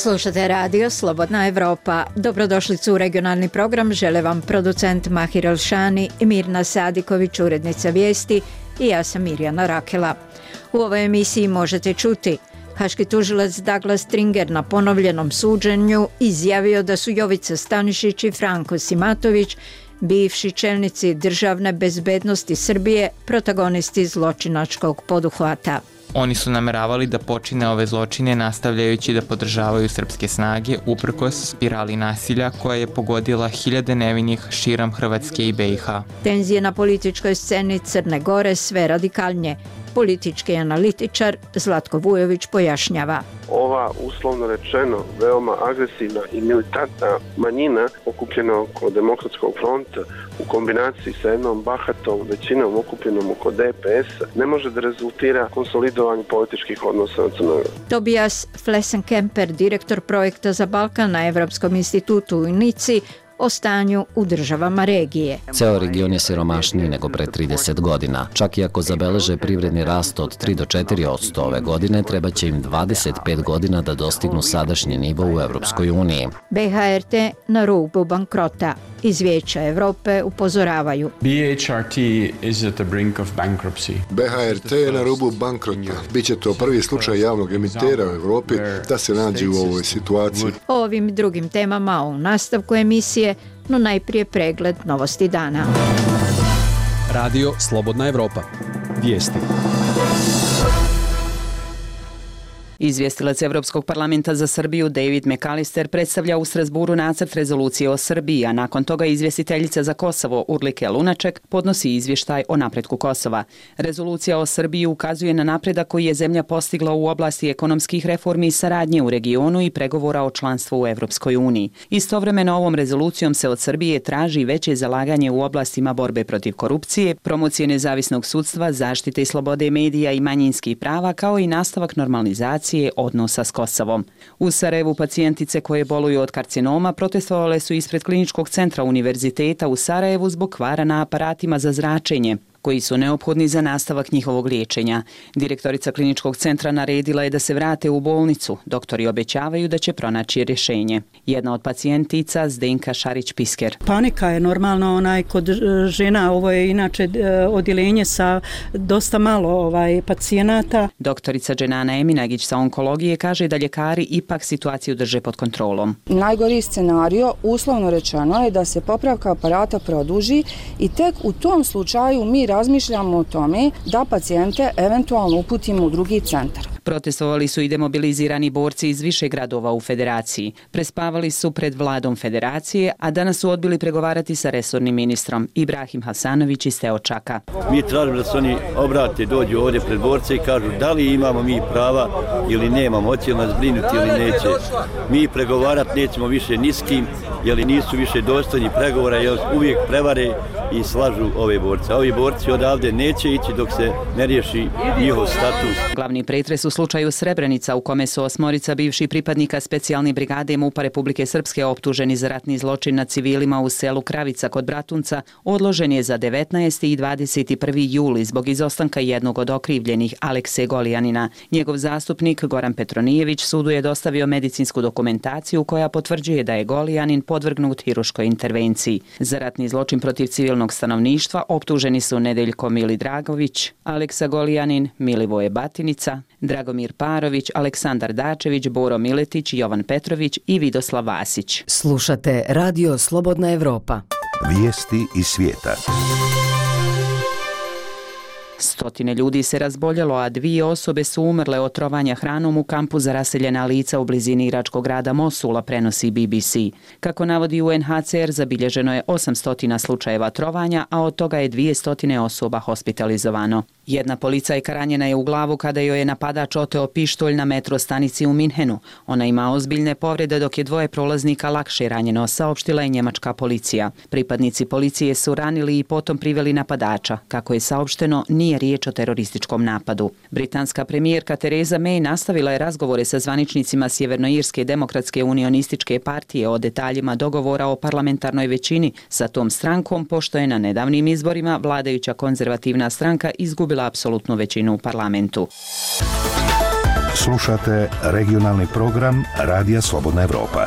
Slušate radio Slobodna Evropa. Dobrodošlicu u regionalni program žele vam producent Mahir Elšani i Mirna Sadiković, urednica vijesti, i ja sam Mirjana Rakela. U ovoj emisiji možete čuti: haški tužilac Douglas Stringer na ponovljenom suđenju izjavio da su Jovica Stanišić i Franko Simatović, bivši čelnici državne bezbednosti Srbije, protagonisti zločinačkog poduhvata. Oni su nameravali da počine ove zločine nastavljajući da podržavaju srpske snage uprkos spirali nasilja koja je pogodila hiljade nevinih širom Hrvatske i BiH. Tenzije na političkoj sceni Crne Gore sve radikalnije. Politički analitičar Zlatko Vujović pojašnjava. Ova, uslovno rečeno, veoma agresivna i militantna manjina okupljena oko Demokratskog fronta u kombinaciji sa jednom bahatom većinom okupljenom oko DPS ne može da rezultira konsolidovanju političkih odnosa na Crnoj Gori. Tobias Flessenkemper, direktor projekta za Balkan na Evropskom institutu u Nici, o stanju u državama regije. Ceo region je siromašniji nego pre 30 godina. Čak i ako zabeleže privredni rast od 3 do 4% ove godine, treba će im 25 godina da dostignu sadašnji nivo u Evropskoj uniji. BHRT na rubu bankrota. Iz Vijeća Evrope upozoravaju. BHRT is at the brink of bankruptcy. BHRT je na rubu bankrota. Biće to prvi slučaj javnog emitera u Evropi da se nađe u ovoj situaciji. O ovim i drugim temama u nastavku emisije, no najprije pregled novosti dana. Radio Slobodna Evropa. Vijesti. Izvjestilac Evropskog parlamenta za Srbiju David McAllister predstavlja u Strasburu nacrt rezolucije o Srbiji, a nakon toga izvjestiteljica za Kosovo Urlike Lunaček podnosi izvještaj o napretku Kosova. Rezolucija o Srbiji ukazuje na napredak koji je zemlja postigla u oblasti ekonomskih reformi i saradnje u regionu i pregovora o članstvu u Evropskoj uniji. Istovremeno ovom rezolucijom se od Srbije traži veće zalaganje u oblastima borbe protiv korupcije, promocije nezavisnog sudstva, zaštite i slobode medija i manjinskih prava, kao i nastavak normalizacije odnosa s Kosovom. U Sarajevu pacijentice koje boluju od karcinoma protestovale su ispred Kliničkog centra Univerziteta u Sarajevu zbog kvara na aparatima za zračenje, koji su neophodni za nastavak njihovog liječenja. Direktorica Kliničkog centra naredila je da se vrate u bolnicu. Doktori obećavaju da će pronaći rješenje. Jedna od pacijentica, Zdenka Šarić-Pisker. Panika je normalno kod žena. Ovo je inače odjeljenje sa dosta malo pacijenata. Doktorica Dženana Eminagić sa onkologije kaže da ljekari ipak situaciju drže pod kontrolom. Najgori scenario, uslovno rečeno, je da se popravka aparata produži i tek u tom slučaju mi razmišljamo o tome da pacijente eventualno uputimo u drugi centar. Protestovali su i demobilizirani borci iz više gradova u Federaciji. Prespavali su pred vladom Federacije, a danas su odbili pregovarati sa resornim ministrom. Ibrahim Hasanović iz Teočaka. Mi tražimo da se oni obrate, dođu ovdje pred borce i kažu da li imamo mi prava ili nemamo, hoće li nas brinuti ili neće. Mi pregovarati nećemo više ni s kim, jer nisu više dostojni pregovora, jer uvijek prevare i slažu ove borce. Ovi borci odavde neće ići dok se ne riješi njihov status. Glavni pretres u slučaju Srebrenica, u kome su 8 bivših pripadnika specijalne brigade MUP-a Republike Srpske optuženi za ratni zločin nad civilima u selu Kravica kod Bratunca, odložen je za 19. i 21. juli zbog izostanka jednog od okrivljenih, Alekse Golijanina. Njegov zastupnik Goran Petronijević sudu je dostavio medicinsku dokumentaciju koja potvrđuje da je Golijanin podvrgnut hiruškoj intervenciji. Za ratni zločin protiv civilnog stanovništva optuženi su Nedeljko Mili Dragović, Aleksa Golijanin, Milivoje Batinica, Dragomir Parović, Aleksandar Dačević, Boro Miletić, Jovan Petrović i Vidoslav Vasić. Slušate Radio Slobodna Evropa. Vijesti iz svijeta. Stotine ljudi se razboljelo, a 2 osobe su umrle od trovanja hranom u kampu za raseljena lica u blizini iračkog grada Mosula, prenosi BBC. Kako navodi UNHCR, zabilježeno je 800 slučajeva trovanja, a od toga je 200 osoba hospitalizovano. Jedna policajka ranjena je u glavu kada joj je napadač oteo pištolj na metro stanici u Minhenu. Ona ima ozbiljne povrede, dok je 2 prolaznika lakše ranjeno, saopštila je njemačka policija. Pripadnici policije su ranili i potom priveli napadača. Kako je saopšteno, nije riječ o terorističkom napadu. Britanska premijerka Theresa May nastavila je razgovore sa zvaničnicima Sjevernoirske demokratske unionističke partije o detaljima dogovora o parlamentarnoj većini sa tom strankom, pošto je na nedavnim izborima vladajuća konzervativna stranka izgubila apsolutnu većinu u parlamentu. Slušate regionalni program Radija Slobodna Evropa.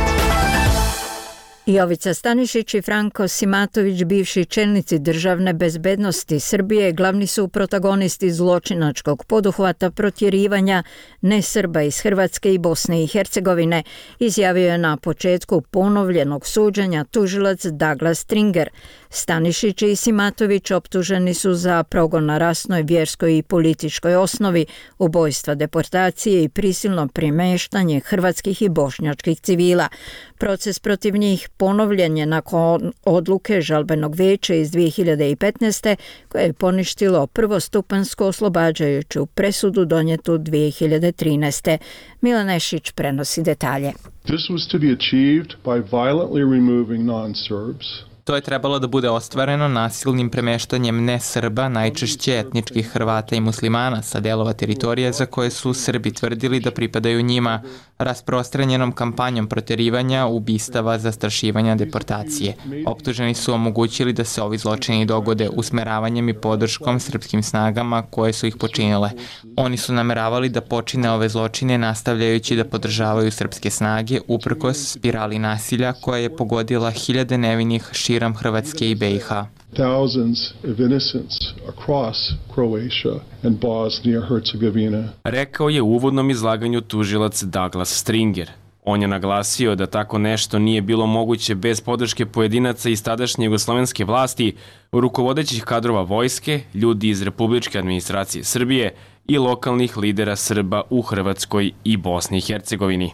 Jovica Stanišić i Franko Simatović, bivši čelnici državne bezbednosti Srbije, glavni su protagonisti zločinačkog poduhvata protjerivanja nesrba iz Hrvatske i Bosne i Hercegovine, izjavio je na početku ponovljenog suđenja tužilac Douglas Stringer. Stanišić i Simatović optuženi su za progon na rasnoj, vjerskoj i političkoj osnovi, ubojstva, deportacije i prisilno premještanje hrvatskih i bošnjačkih civila. Proces protiv njih ponovljen je nakon odluke žalbenog vijeća iz 2015. koje je poništilo prvostupanjsku oslobađajuću presudu donijetu 2013. Milan Nešić prenosi detalje. This was to be achieved by violently removing non-Serbs. To je trebalo da bude ostvareno nasilnim premeštanjem ne-Srba, najčešće etničkih Hrvata i muslimana, sa delova teritorije za koje su Srbi tvrdili da pripadaju njima, rasprostranjenom kampanjom protjerivanja, ubistava, zastrašivanja, deportacije. Optuženi su omogućili da se ovi zločini dogode usmeravanjem i podrškom srpskim snagama koje su ih počinile. Oni su nameravali da počine ove zločine nastavljajući da podržavaju srpske snage uprkos spirali nasilja koja je pogodila hiljade nevinih širom Hrvatske i BiH. Thousands of innocents across Croatia and Bosnia-Herzegovina. Rekao je u uvodnom izlaganju tužilac Douglas Stringer. On je naglasio da tako nešto nije bilo moguće bez podrške pojedinaca iz tadašnje jugoslovenske vlasti, rukovodećih kadrova vojske, ljudi iz republičke administracije Srbije i lokalnih lidera Srba u Hrvatskoj i Bosni i Hercegovini.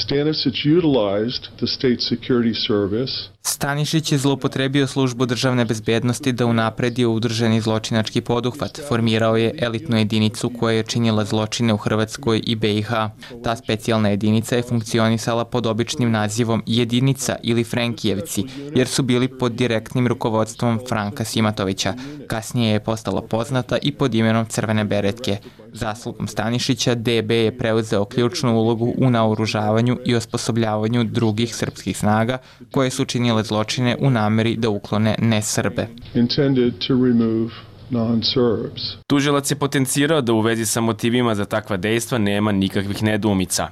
Stanišić je zloupotrebio službu državne bezbednosti da unapredi udruženi zločinački poduhvat. Formirao je elitnu jedinicu koja je činila zločine u Hrvatskoj i BiH. Ta specijalna jedinica je funkcionisala pod običnim nazivom Jedinica ili Frenkijevci, jer su bili pod direktnim rukovodstvom Franka Simatovića. Kasnije je postala poznata i pod imenom Crvene beretke. Zaslugom Stanišića DB je preuzeo ključnu ulogu u naoružavanju i osposobljavanju drugih srpskih snaga koje su činile zločine u nameri da uklone ne-Srbe. Tužilac je potencirao da u vezi sa motivima za takva dejstva nema nikakvih nedoumica.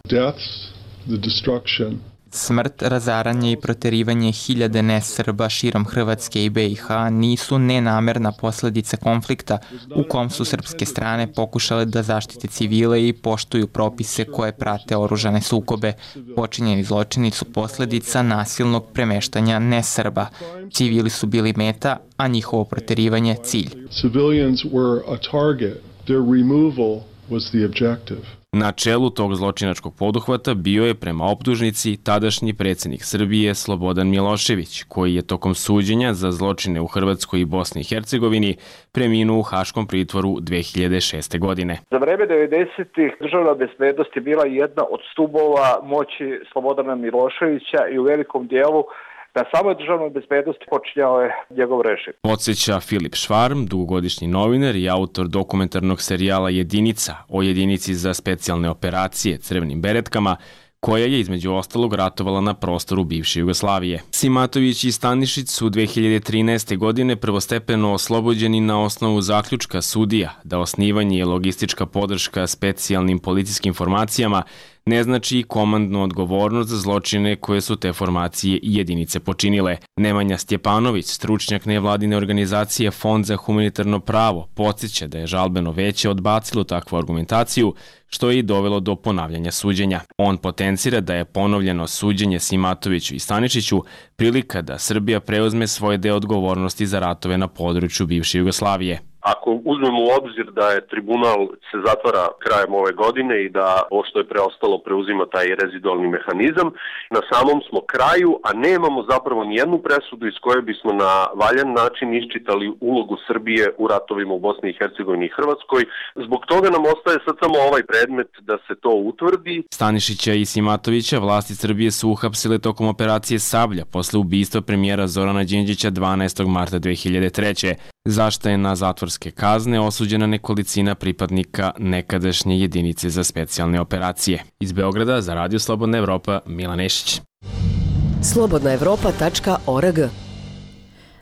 Smrt, razaranje i proterivanje hiljade ne-Srba širom Hrvatske i BiH nisu nenamerna posljedica konflikta u kom su srpske strane pokušale da zaštite civile i poštuju propise koje prate oružane sukobe. Počinjeni zločini su posljedica nasilnog premeštanja ne-Srba. Civili su bili meta, a njihovo proterivanje cilj. Civilians were a target. Their removal was the objective. Na čelu tog zločinačkog poduhvata bio je prema optužnici tadašnji predsjednik Srbije Slobodan Milošević, koji je tokom suđenja za zločine u Hrvatskoj i Bosni i Hercegovini preminuo u haškom pritvoru 2006. godine. Za vreme 90-ih državna bezbednost je bila jedna od stubova moći Slobodana Miloševića i u velikom dijelu na samoj državnoj bezbednosti počinjao je njegov režim. Podsjeća Filip Švarm, dugogodišnji novinar i autor dokumentarnog serijala Jedinica o jedinici za specijalne operacije Crvenim beretkama, koja je između ostalog ratovala na prostoru bivše Jugoslavije. Simatović i Stanišić su 2013. godine prvostepeno oslobođeni na osnovu zaključka sudija da osnivanje i logistička podrška specijalnim policijskim formacijama ne znači i komandnu odgovornost za zločine koje su te formacije i jedinice počinile. Nemanja Stjepanović, stručnjak nevladine organizacije Fond za humanitarno pravo, podsjeća da je žalbeno veće odbacilo takvu argumentaciju, što je i dovelo do ponavljanja suđenja. On potencira da je ponovljeno suđenje Simatoviću i Stanišiću prilika da Srbija preuzme svoj deo odgovornosti za ratove na području bivše Jugoslavije. Ako uzmemo u obzir da je tribunal se zatvara krajem ove godine i da ovo što je preostalo preuzima taj rezidualni mehanizam, na samom smo kraju, a nemamo zapravo nijednu presudu iz koje bismo na valjan način iščitali ulogu Srbije u ratovima u Bosni i Hercegovini i Hrvatskoj. Zbog toga nam ostaje sad samo ovaj predmet da se to utvrdi. Stanišića i Simatovića vlasti Srbije su uhapsile tokom operacije Sablja posle ubistva premijera Zorana Đinđića 12. marta 2003. Zašta je na zatvorske kazne osuđena nekolicina pripadnika nekadašnje jedinice za specijalne operacije. Iz Beograda za Radio Slobodna Evropa, Milan Nešić. slobodnaevropa.org.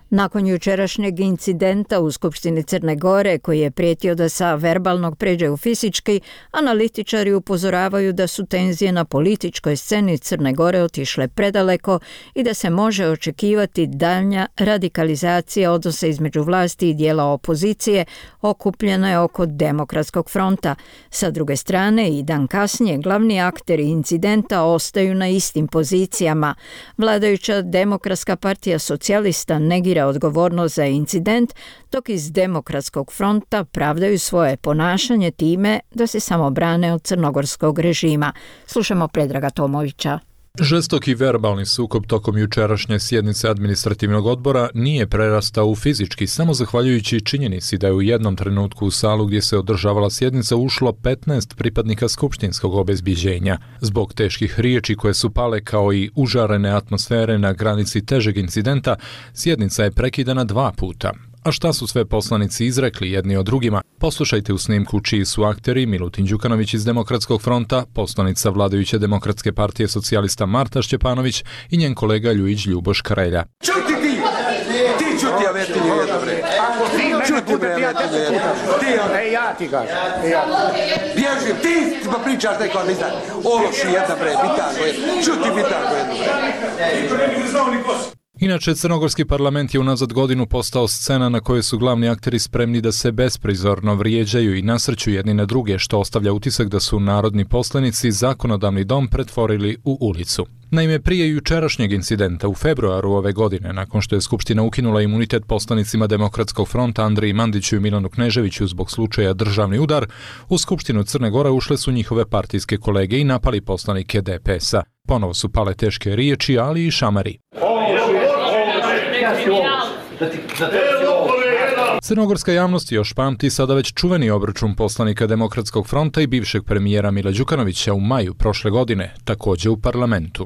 Nakon jučerašnjeg incidenta u Skupštini Crne Gore, koji je prijetio da sa verbalnog pređe u fizički, analitičari upozoravaju da su tenzije na političkoj sceni Crne Gore otišle predaleko i da se može očekivati daljnja radikalizacija odnosa između vlasti i dijela opozicije okupljene oko Demokratskog fronta. Sa druge strane, i dan kasnije glavni akteri incidenta ostaju na istim pozicijama. Vladajuća Demokratska partija socijalista negira odgovornost za incident, dok iz Demokratskog fronta pravdaju svoje ponašanje time da se samo brane od crnogorskog režima. Slušamo Predraga Tomovića. Žestoki verbalni sukob tokom jučerašnje sjednice administrativnog odbora nije prerastao u fizički samo zahvaljujući činjenici da je u jednom trenutku u salu gdje se održavala sjednica ušlo 15 pripadnika skupštinskog obezbiđenja. Zbog teških riječi koje su pale kao i užarene atmosfere na granici težeg incidenta, sjednica je prekidana 2 puta. A šta su sve poslanici izrekli jedni o drugima? Poslušajte u snimku čiji su akteri Milutin Đukanović iz Demokratskog fronta, poslanica vladajuće Demokratske partije socijalista Marta Šćepanović i njen kolega Ljujić Ljuboš Karelja. Čuti ti! Ti čuti, a veti mi jedno bre. Čuti bre, ja ti kažem. Bježi, ti pa pričaš neko, ne znam, ološi jedna bre, bitango je. Čuti bitango jedno bre. Inače, crnogorski parlament je unazad godinu postao scena na kojoj su glavni akteri spremni da se besprizorno vrijeđaju i nasrću jedni na druge, što ostavlja utisak da su narodni poslanici zakonodavni dom pretvorili u ulicu. Naime, prije jučerašnjeg incidenta u februaru ove godine, nakon što je Skupština ukinula imunitet poslanicima Demokratskog fronta Andriji Mandiću i Milanu Kneževiću zbog slučaja državni udar, u Skupštinu Crne Gore ušle su njihove partijske kolege i napali poslanike DPS-a. Ponovo su pale teške riječi, ali i šamari. Crnogorska javnost još pamti sada već čuveni obračun poslanika Demokratskog fronta i bivšeg premijera Mila Đukanovića u maju prošle godine, također u parlamentu.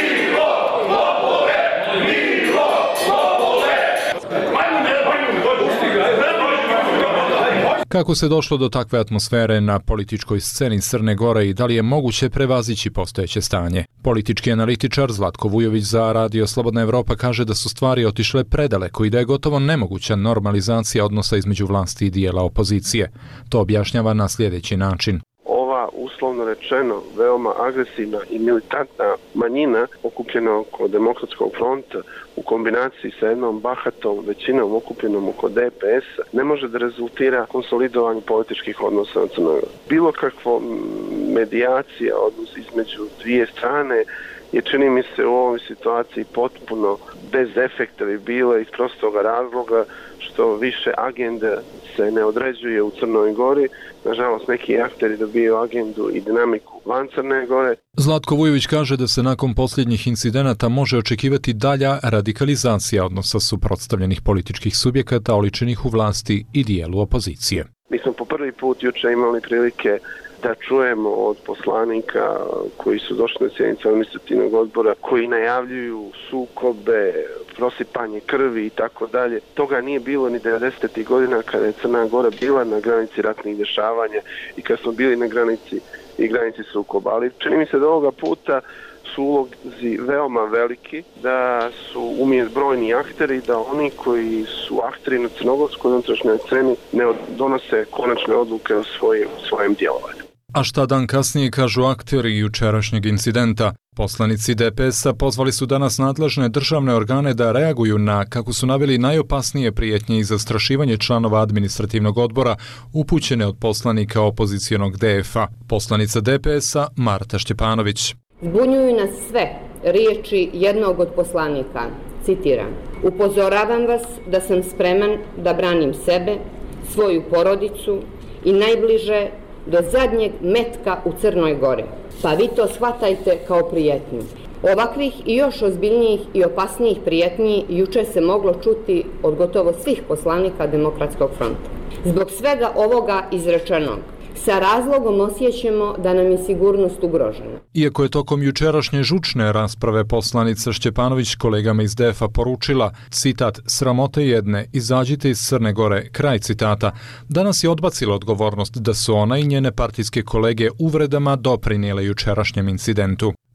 Kako se došlo do takve atmosfere na političkoj sceni Crne Gore i da li je moguće prevazići postojeće stanje? Politički analitičar Zlatko Vujović za Radio Slobodna Evropa kaže da su stvari otišle predaleko i da je gotovo nemoguća normalizacija odnosa između vlasti i dijela opozicije. To objašnjava na sljedeći način. Uslovno rečeno, veoma agresivna i militantna manjina okupljena oko Demokratskog fronta u kombinaciji sa jednom bahatom većinom okupljenom oko DPS ne može da rezultira konsolidovanju političkih odnosa na Crnoj Gori. Bilo kakva medijacija, odnos između dvije strane je, čini mi se, u ovoj situaciji potpuno bez efekta bi bila iz prostoga razloga što više agenda se ne određuje u Crnoj Gori. Nažalost, neki akteri dobiju agendu i dinamiku van Crne Gore. Zlatko Vujović kaže da se nakon posljednjih incidenata može očekivati dalja radikalizacija odnosa suprotstavljenih političkih subjekata oličenih u vlasti i dijelu opozicije. Mi smo po prvi put juče imali prilike da čujemo od poslanika koji su došli na sjednicu administrativnog odbora, koji najavljuju sukobe, prosipanje krvi i tako dalje. Toga nije bilo ni 90. godina kada je Crna Gora bila na granici ratnih dešavanja i kada smo bili na granici sukoba. Ali čini mi se da ovoga puta su ulozi veoma veliki, da su umjesto brojni akteri, da oni koji su akteri na crnogorskoj unutrašnjoj sceni ne donose konačne odluke o svojem djelovanju. A šta dan kasnije kažu akteri jučerašnjeg incidenta? Poslanici DPS-a pozvali su danas nadležne državne organe da reaguju na, kako su naveli, najopasnije prijetnje i zastrašivanje članova administrativnog odbora upućene od poslanika opozicionog DF-a. Poslanica DPS-a Marta Šćepanović. Zbunjuju nas sve riječi jednog od poslanika, citiram: "Upozoravam vas da sam spreman da branim sebe, svoju porodicu i najbliže do zadnjeg metka u Crnoj Gori. Pa vi to shvatajte kao prijetnju." Ovakvih i još ozbiljnijih i opasnijih prijetnji juče se moglo čuti od gotovo svih poslanika Demokratskog fronta. Zbog svega ovoga izrečenog, sa razlogom osjećamo da nam je sigurnost ugrožena. Iako je tokom jučerašnje žučne rasprave poslanica Šćepanović kolegama iz DF-a poručila, citat, "Sramote jedne, izađite iz Crne Gore", kraj citata, danas je odbacila odgovornost da su ona i njene partijske kolege uvredama doprinijele jučerašnjem incidentu.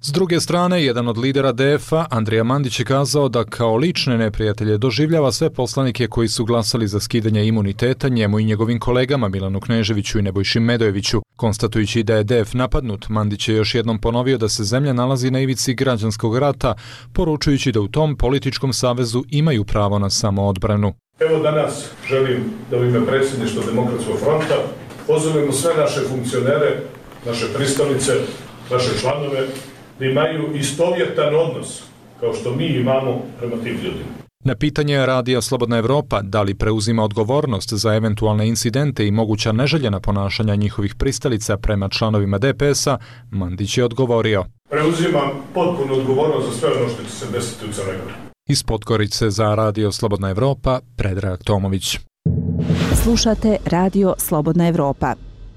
S druge strane, jedan od lidera DF-a, Andrija Mandić, je kazao da kao lične neprijatelje doživljava sve poslanike koji su glasali za skidanje imuniteta njemu i njegovim kolegama Milanu Kneževiću i Nebojši Medojeviću. Konstatujući da je DF napadnut, Mandić je još jednom ponovio da se zemlja nalazi na ivici građanskog rata, poručujući da u tom političkom savezu imaju pravo na samoodbranu. Evo danas želim da u ime predsjedništva Demokratskog fronta pozovemo sve naše funkcionere, naše pristalice, naše članove, da imaju istovjetan odnos, kao što mi imamo prema tim ljudima. Na pitanje Radija Slobodna Evropa da li preuzima odgovornost za eventualne incidente i moguća neželjena ponašanja njihovih pristalica prema članovima DPS-a, Mandić je odgovorio: Preuzimam potpunu odgovornost za sve ono što će se desiti u Crnoj Gori. Iz Podgorice za Radio Slobodna Evropa, Predrag Tomović. Slušate Radio Slobodna Evropa.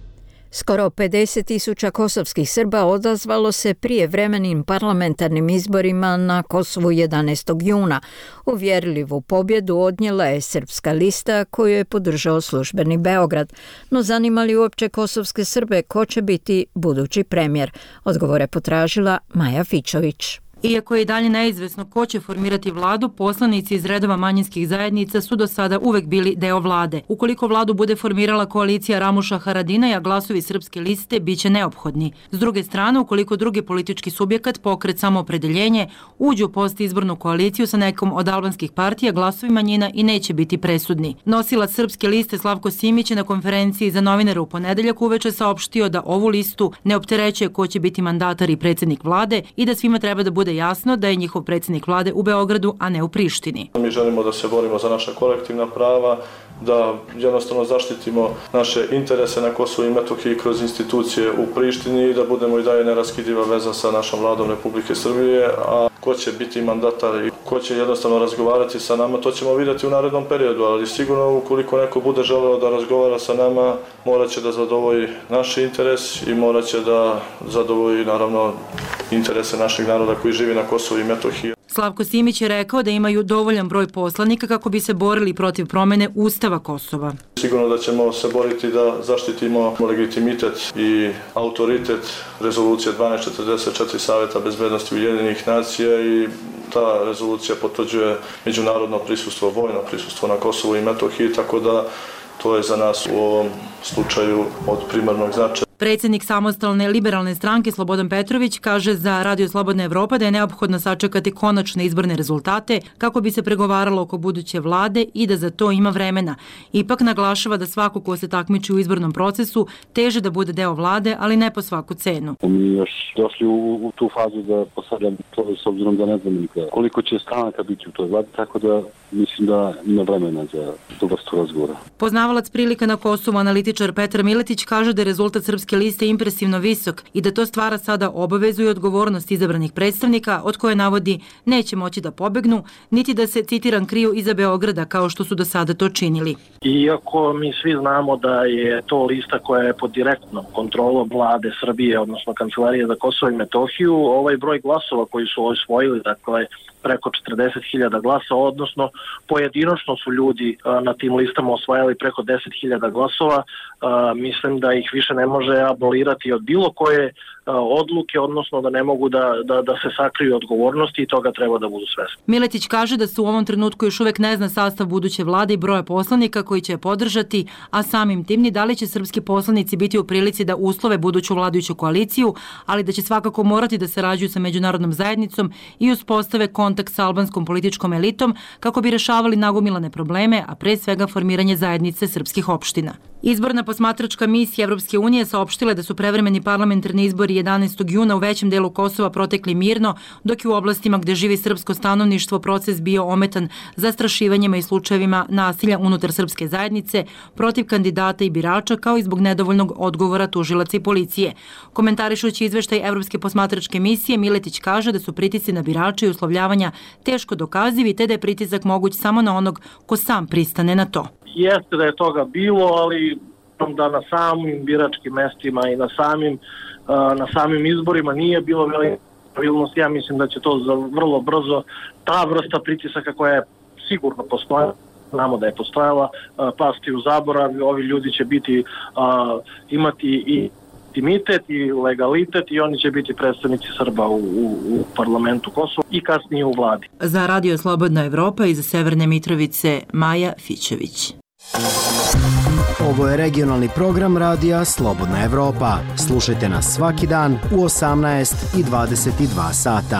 Skoro 50.000 kosovskih Srba odazvalo se prijevremenim parlamentarnim izborima na Kosovu 11. juna. Uvjerljivu pobjedu odnijela je Srpska lista koju je podržao službeni Beograd. No zanima li uopće kosovske Srbe ko će biti budući premijer? Odgovore potražila Maja Fičović. Iako je i dalje neizvesno ko će formirati vladu, poslanici iz redova manjinskih zajednica su do sada uvek bili deo vlade. Ukoliko vladu bude formirala koalicija Ramuša Haradinaja, glasovi Srpske liste biće neophodni. S druge strane, ukoliko drugi politički subjekat, pokret Samoopredeljenje, uđu u postizbornu koaliciju sa nekom od albanskih partija, glasovi manjina i neće biti presudni. Nosilac Srpske liste Slavko Simić je na konferenciji za novinare u ponedeljak uveče saopštio da ovu listu ne opterećuje ko će biti mandatar i predsjednik vlade i da svima treba da bude jasno da je njihov predsjednik vlade u Beogradu, a ne u Prištini. Mi želimo da se borimo za naša kolektivna prava, da jednostavno zaštitimo naše interese na Kosovu i Metohiji kroz institucije u Prištini i da budemo i dalje neraskidiva veza sa našom vladom Republike Srbije, a ko će biti mandatar i ko će jednostavno razgovarati sa nama, to ćemo vidjeti u narednom periodu, ali sigurno ukoliko neko bude želeo da razgovara sa nama, morat će da zadovolji naš interes i morat će da zadovolji naravno interese našeg naroda koji živi na Kosovu i Metohiji. Slavko Simić je rekao da imaju dovoljan broj poslanika kako bi se borili protiv promjene Ustava Kosova. Sigurno da ćemo se boriti da zaštitimo legitimitet i autoritet rezolucije 1244 Saveta bezbednosti Ujedinjenih nacija i ta rezolucija potvrđuje međunarodno prisustvo, vojno prisustvo na Kosovu i Metohiji, tako da to je za nas u ovom slučaju od primarnog značaja. Predsjednik samostalne liberalne stranke Slobodan Petrović kaže za Radio Slobodna Evropa da je neophodno sačekati konačne izborne rezultate kako bi se pregovaralo oko buduće vlade i da za to ima vremena. Ipak naglašava da svako ko se takmiči u izbornom procesu teže da bude deo vlade, ali ne po svaku cenu. Mi još došli u tu fazu da postavljam to s obzirom da ne znam nikada koliko će stranaka biti u toj vladi, tako da mislim da ima vremena za tu vrstu razgovora. Poznavalac prilika na Kosovu, analitičar Petar Miletić, kaže da je rezultat Srpske liste impresivno visok i da to stvara sada obavezu i odgovornost izabranih predstavnika od koje navodi neće moći da pobegnu, niti da se, citiram, kriju iza Beograda kao što su do sada to činili. Iako mi svi znamo da je to lista koja je pod direktnom kontrolom vlade Srbije, odnosno Kancelarije za Kosovo i Metohiju, ovaj broj glasova koji su osvojili, dakle preko 40.000 glasa, odnosno pojedinačno su ljudi na tim listama osvajali preko 10.000 glasova, mislim da ih više ne može abolirati od bilo koje odluke, odnosno da ne mogu da se sakriju odgovornosti i toga treba da budu svesni. Miletić kaže da se u ovom trenutku još uvek ne zna sastav buduće vlade i broja poslanika koji će je podržati, a samim tim ni da li će srpski poslanici biti u prilici da uslove buduću vladajuću koaliciju, ali da će svakako morati da sarađuju sa međunarodnom zajednicom i uspostave kontakt sa albanskom političkom elitom kako bi rešavali nagomilane probleme, a pre svega formiranje zajednice srpskih opština. Izborna posmatračka misija Evropske unije saopštila da su prevremeni parlamentarni izbori 11. juna u većem delu Kosova protekli mirno, dok je u oblastima gde živi srpsko stanovništvo proces bio ometan zastrašivanjima i slučajevima nasilja unutar srpske zajednice protiv kandidata i birača, kao i zbog nedovoljnog odgovora tužilaca i policije. Komentarišući izveštaj Evropske posmatračke misije, Miletić kaže da su pritisci na birače i uslovljavanja teško dokazivi, te da je pritisak moguć samo na onog ko sam pristane na to. Jeste da je toga bilo, ali da na samim biračkim mestima i na samim izborima nije bilo velike pravilnosti. Ja mislim da će to vrlo brzo, ta vrsta pritisaka koja je sigurno postojala, znamo da je postojala, pasti u zaborav. Ovi ljudi će imati i legitimitet i legalitet i oni će biti predstavnici Srba u parlamentu Kosova i kasnije u vladi. Za Radio Slobodna Evropa iz Severne Mitrovice Maja Fićević. Ovo je regionalni program radija Slobodna Evropa. Slušajte nas svaki dan u 18 i 22 sata.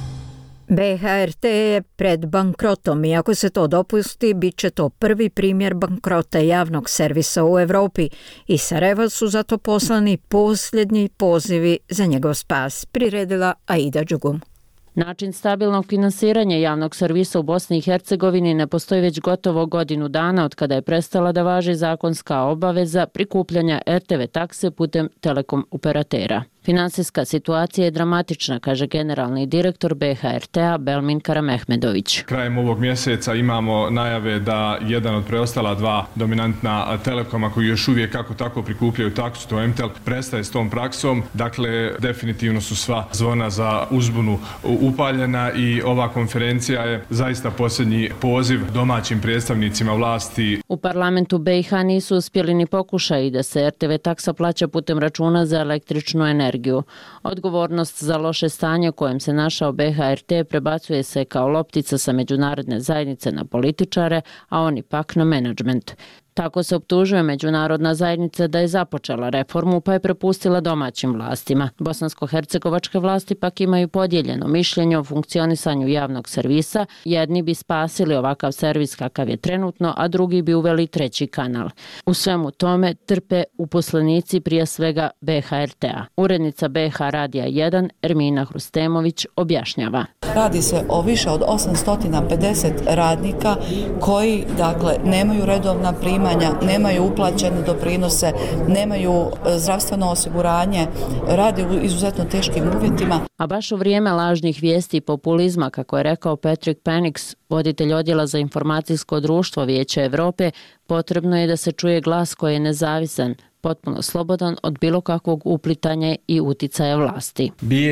BHRT je pred bankrotom i ako se to dopusti, bit će to prvi primjer bankrota javnog servisa u Evropi i Sarajevo su zato poslani posljednji pozivi za njegov spas, priredila Aida Đugum. Način stabilnog finansiranja javnog servisa u Bosni i Hercegovini ne postoji već gotovo godinu dana od kada je prestala da važi zakonska obaveza prikupljanja RTV takse putem telekom operatera. Finansijska situacija je dramatična, kaže generalni direktor BHRT-a Belmin Karamehmedović. Krajem ovog mjeseca imamo najave da jedan od preostala dva dominantna telekoma koji još uvijek kako tako prikupljaju taksu, to MTEL, prestaje s tom praksom. Dakle, definitivno su sva zvona za uzbunu upaljena i ova konferencija je zaista posljednji poziv domaćim predstavnicima vlasti. U parlamentu BiH nisu uspjeli ni pokušaj da se RTV taksa plaća putem računa za električnu energiju. Odgovornost za loše stanje u kojem se našao BHRT prebacuje se kao loptica sa međunarodne zajednice na političare, a oni pak na menadžment. Tako se optužuje međunarodna zajednica da je započela reformu pa je prepustila domaćim vlastima. Bosansko-hercegovačke vlasti pak imaju podijeljeno mišljenje o funkcionisanju javnog servisa. Jedni bi spasili ovakav servis kakav je trenutno, a drugi bi uveli treći kanal. U svemu tome trpe uposlenici prije svega BHRT-a. Urednica BH Radija 1 Ermina Hrustemović objašnjava. Radi se o više od 850 radnika koji nemaju redovna primanja, nemaju uplaćene doprinose, nemaju zdravstveno osiguranje, rade u izuzetno teškim uvjetima. A baš u vrijeme lažnih vijesti i populizma, kako je rekao Patrick Penix, voditelj odjela za informacijsko društvo Vijeća Evrope, potrebno je da se čuje glas koji je nezavisan, potpuno slobodan od bilo kakvog uplitanja i uticaja vlasti.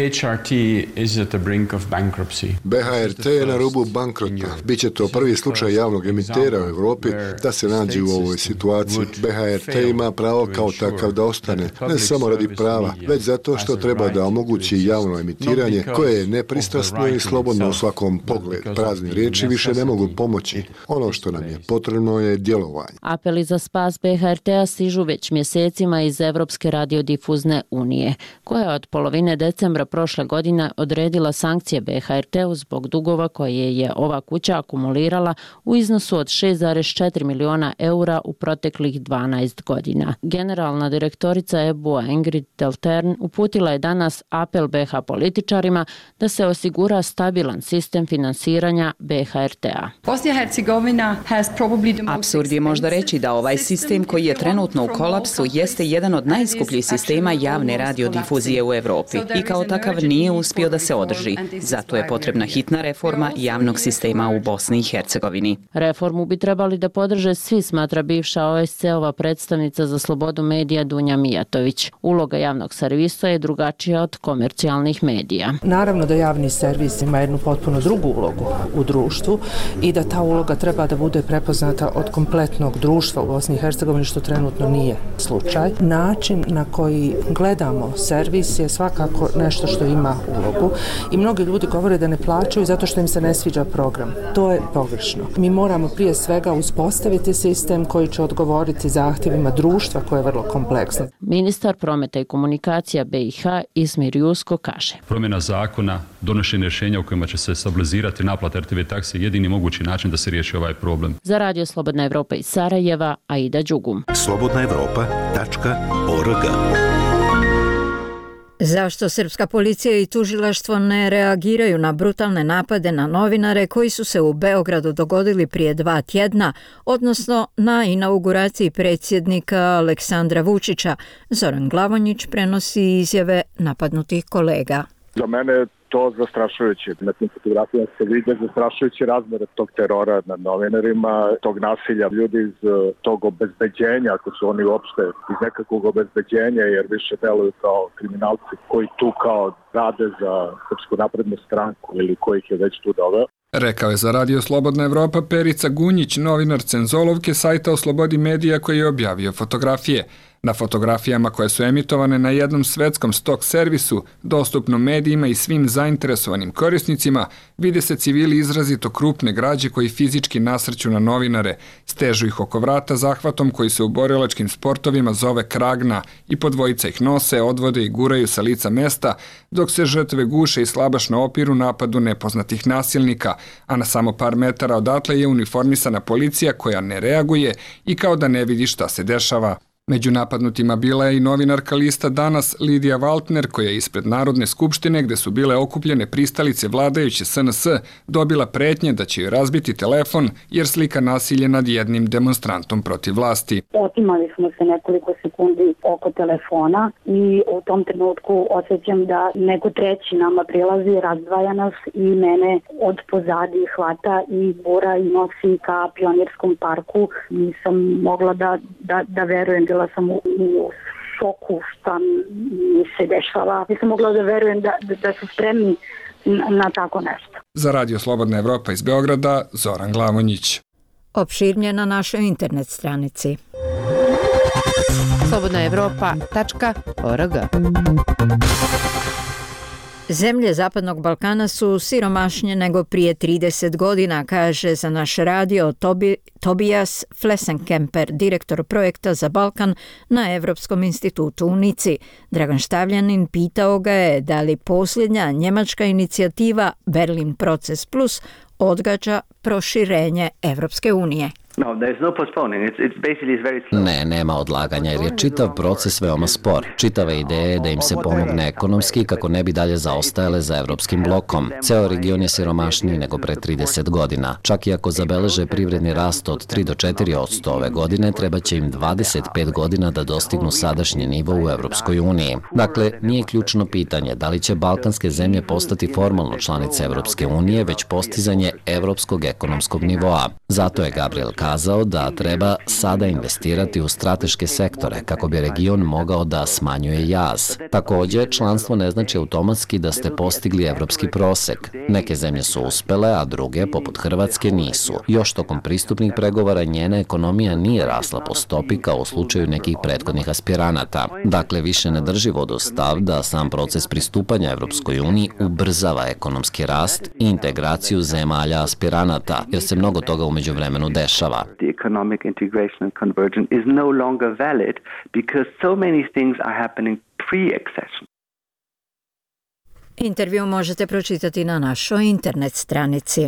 BHRT je na rubu bankrota. Biće to prvi slučaj javnog emitera u Evropi da se nađe u ovoj situaciji. BHRT ima pravo kao takav da ostane, ne samo radi prava, već zato što treba da omogući javno emitiranje koje je nepristrasno i slobodno u svakom pogledu. Prazne riječi više ne mogu pomoći. Ono što nam je potrebno je djelovanje. Apeli za spas BHRT-a stižu već mjesecima iz Evropske radiodifuzne unije, koja je od polovine decembra prošle godine odredila sankcije BHRT-u zbog dugova koje je ova kuća akumulirala u iznosu od 6,4 miliona eura u proteklih 12 godina. Generalna direktorica EBU-a Ingrid Deltern uputila je danas apel BH političarima da se osigura stabilan sistem finansiranja BHRT-a. Apsurd je možda reći da ovaj sistem koji je trenutno u kolapsu jeste jedan od najskupljih sistema javne radiodifuzije u Evropi i kao takav nije uspio da se održi. Zato je potrebna hitna reforma javnog sistema u Bosni i Hercegovini. Reformu bi trebali da podrže svi, smatra bivša OSCE-ova predstavnica za slobodu medija Dunja Mijatović. Uloga javnog servisa je drugačija od komercijalnih medija. Naravno da javni servis ima jednu potpuno drugu ulogu u društvu i da ta uloga treba da bude prepoznata od kompletnog društva u Bosni i Hercegovini, što trenutno nije slučaj. Način na koji gledamo servis je svakako nešto što ima ulogu i mnogi ljudi govore da ne plaćaju zato što im se ne sviđa program. To je pogrešno. Mi moramo prije svega uspostaviti sistem koji će odgovoriti zahtjevima društva koje je vrlo kompleksno. Ministar prometa i komunikacija BiH Ismir Jusko kaže: promjena zakona, donošenje rješenja u kojima će se stabilizirati naplata RTV takse je jedini mogući način da se riješi ovaj problem. Za Radio Slobodna Evropa iz Sarajeva, Aida Đugum. slobodnaevropa.org. Zašto srpska policija i tužilaštvo ne reagiraju na brutalne napade na novinare koji su se u Beogradu dogodili prije 2 tjedna, odnosno na inauguraciji predsjednika Aleksandra Vučića? Zoran Glavonjić prenosi izjave napadnutih kolega. Za mene je to zastrašujuće. Na tim fotografijama se vide zastrašujući razmere tog terora nad novinarima, tog nasilja. Ljudi iz tog obezbeđenja, ako su oni uopšte iz nekakvog obezbeđenja, jer više deluju kao kriminalci koji tu kao rade za Srpsku naprednu stranku ili koji ih je već tu doveo. Rekao je za Radio Slobodna Evropa Perica Gunjić, novinar Cenzolovke, sajta o slobodi medija koji je objavio fotografije. Na fotografijama koje su emitovane na jednom svetskom stok servisu, dostupnom medijima i svim zainteresovanim korisnicima, vide se civili izrazito krupne građe koji fizički nasrću na novinare, stežu ih oko vrata zahvatom koji se u borilačkim sportovima zove kragna i po dvojica ih nose, odvode i guraju sa lica mesta, dok se žrtve guše i slabašno opiru napadu nepoznatih nasilnika, a na samo par metara odatle je uniformisana policija koja ne reaguje i kao da ne vidi šta se dešava. Među napadnutima bila je i novinarka lista Danas Lidija Valtner, koja je ispred Narodne skupštine, gde su bile okupljene pristalice vladajuće SNS, dobila pretnje da će joj razbiti telefon jer slika nasilje nad jednim demonstrantom protiv vlasti. Otimali smo se nekoliko sekundi oko telefona i u tom trenutku osjećam da neko treći nama prilazi, razdvaja nas i mene od pozadi hvata i gura i nosi ka Pionirskom parku. Nisam mogla da verujem, bila sam u šoku šta mi se dešava. Nisam mogla da verujem da su spremni na tako nešto. Za Radio Slobodna Evropa iz Beograda, Zoran Glavonjić. Opširnije na našoj internet stranici. slobodnaevropa.org. Zemlje Zapadnog Balkana su siromašnije nego prije 30 godina, kaže za naš radio Tobias Flessenkemper, direktor projekta za Balkan na Evropskom institutu u Nici. Dragan Štavljanin pitao ga je da li posljednja njemačka inicijativa Berlin Proces Plus odgađa proširenje Evropske unije. Ne, nema odlaganja jer je čitav proces veoma spor. Čitava ideja je da im se pomogne ekonomski kako ne bi dalje zaostajale za evropskim blokom. Ceo region je siromašniji nego pre 30 godina. Čak i ako zabeleže privredni rast od 3 do 4% ove godine, treba će im 25 godina da dostignu sadašnji nivo u Evropskoj uniji. Dakle, nije ključno pitanje da li će balkanske zemlje postati formalno članice Evropske unije, već postizanje evropskog ekonomskog nivoa. Zato je Gabriel kazao da treba sada investirati u strateške sektore kako bi region mogao da smanjuje jaz. Također, članstvo ne znači automatski da ste postigli evropski prosek. Neke zemlje su uspele, a druge, poput Hrvatske, nisu. Još tokom pristupnih pregovora njena ekonomija nije rasla po stopi kao u slučaju nekih prethodnih aspiranata. Dakle, više ne drži vodu stav da sam proces pristupanja Evropskoj uniji ubrzava ekonomski rast i integraciju zemalja aspiranata, jer se mnogo toga umeđu vremenu dešava. The economic integration and convergence is no longer valid because so many things are happening pre-accession. Intervju možete pročitati na našoj internet stranici.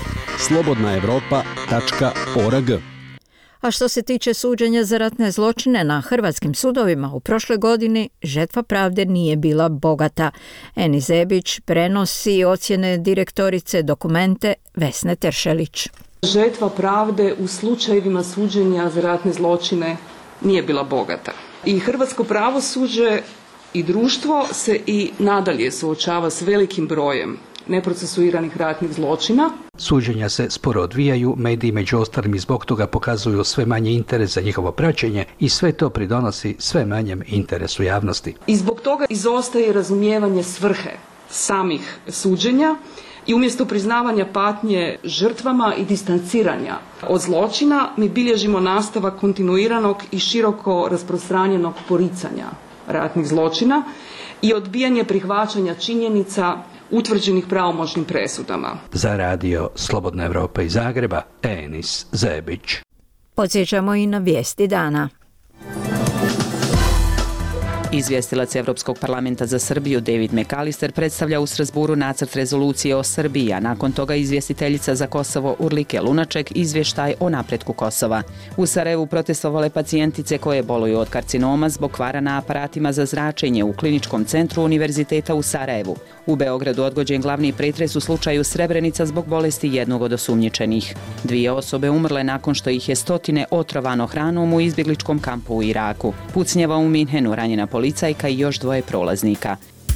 slobodnaevropa.org. A što se tiče suđenja za ratne zločine na hrvatskim sudovima, u prošloj godini žetva pravde nije bila bogata. Eni Zebić prenosi ocjene direktorice Dokumente Vesne Teršelić. Žetva pravde u slučajevima suđenja za ratne zločine nije bila bogata. I hrvatsko pravosuđe i društvo se i nadalje suočava s velikim brojem neprocesuiranih ratnih zločina. Suđenja se sporo odvijaju, mediji među ostalim i zbog toga pokazuju sve manje interes za njihovo praćenje i sve to pridonosi sve manjem interesu javnosti. I zbog toga izostaje razumijevanje svrhe samih suđenja i umjesto priznavanja patnje žrtvama i distanciranja od zločina, mi bilježimo nastavak kontinuiranog i široko rasprostranjenog poricanja ratnih zločina i odbijanje prihvaćanja činjenica utvrđenih pravomoćnim presudama. Za radio Slobodna Evropa iz Zagreba, Enis Zebić. Podsjećamo i na vijesti dana. Izvjestilac Evropskog parlamenta za Srbiju David McAllister predstavlja u Strasburu nacrt rezolucije o Srbiji, a nakon toga izvjestiteljica za Kosovo Urlike Lunaček izvještaj o napretku Kosova. U Sarajevu protestovale pacijentice koje boluju od karcinoma zbog kvara na aparatima za zračenje u kliničkom centru Univerziteta u Sarajevu. U Beogradu odgođen glavni pretres u slučaju Srebrenica zbog bolesti jednog od osumnjičenih. 2 osobe umrle nakon što ih je stotine otrovano hranom u izbjegličkom kampu u Iraku. Pucnjava u Minhenu, ranjena policajka i još 2 prolaznika.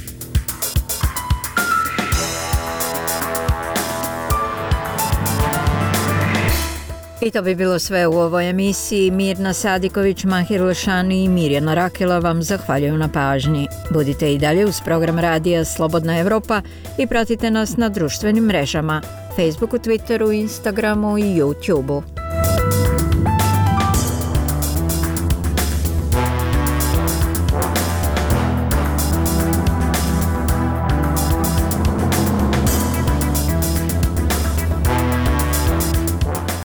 I to bi bilo sve u ovoj emisiji. Mirna Sadiković, Mahir Lešani i Mirjana Rakela vam zahvaljuju na pažnji. Budite i dalje uz program radija Slobodna Evropa i pratite nas na društvenim mrežama, Facebooku, Twitteru, Instagramu i YouTubeu.